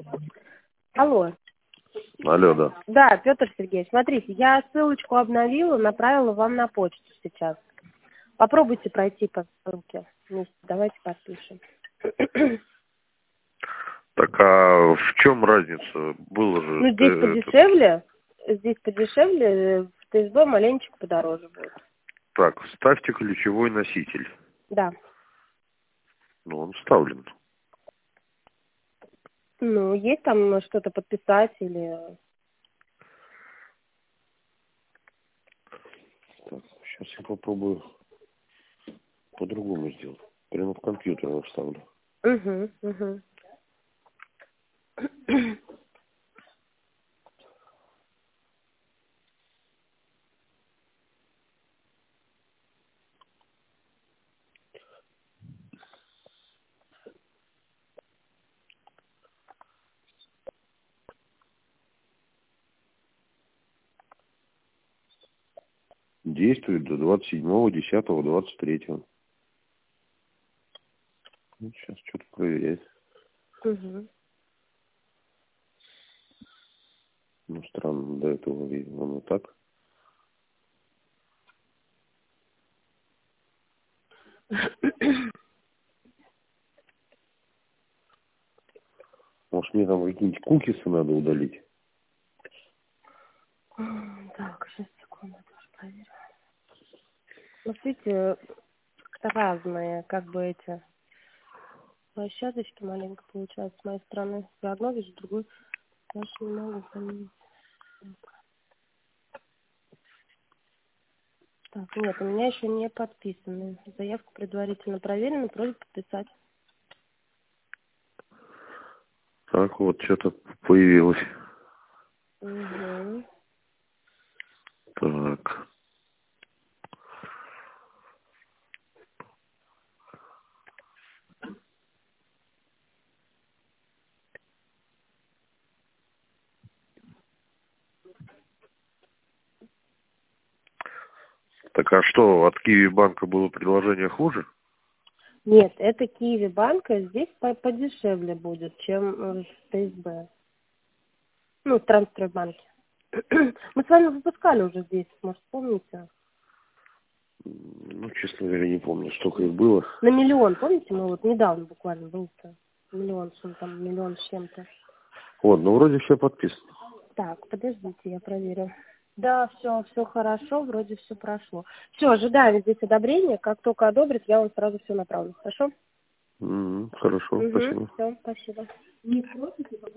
Алло. Алло, да. Да, Петр Сергеевич, смотрите, я ссылочку обновила, направила вам на почту сейчас. Попробуйте пройти по ссылке вместе. Давайте подпишем. Так, а в чем разница? Было же... Ну, здесь подешевле, в ТСБ маленечко подороже будет. Так, вставьте ключевой носитель. Да. Ну, он вставлен. Ну, есть там что-то подписать или... Так, сейчас я попробую по-другому сделать. Прямо в компьютер его вставлю. Угу. Действует до 27.10.23. Ну, сейчас что-то проверять. Угу. Ну, странно, до этого видимо, оно так. Может, мне там какие-нибудь кукисы надо удалить? Так, сейчас, секунду, тоже проверю. Ну, видите, разные, как бы эти площадочки маленько получаются с моей стороны. Я одно вижу, другую даже не могу заметить. Так, нет, у меня еще не подписаны. Заявка предварительно проверена, просьба подписать. Так, вот, что-то появилось. Угу. Так. Так, а что, от Киви банка было предложение хуже? Нет, это Киви банка, здесь подешевле будет, чем в ТСБ. Ну, в Трансстройбанке. Мы с вами выпускали уже здесь, может, помните? Ну, честно говоря, не помню, сколько их было. На миллион, помните, мы вот недавно буквально был-то. Миллион, что там, миллион с чем-то. Вот, ну, вроде все подписано. Так, подождите, я проверю. Да, все хорошо, вроде все прошло. Все, ожидаем здесь одобрения. Как только одобрит, я вам сразу все направлю. Хорошо? Хорошо, спасибо. Все, спасибо. Не против?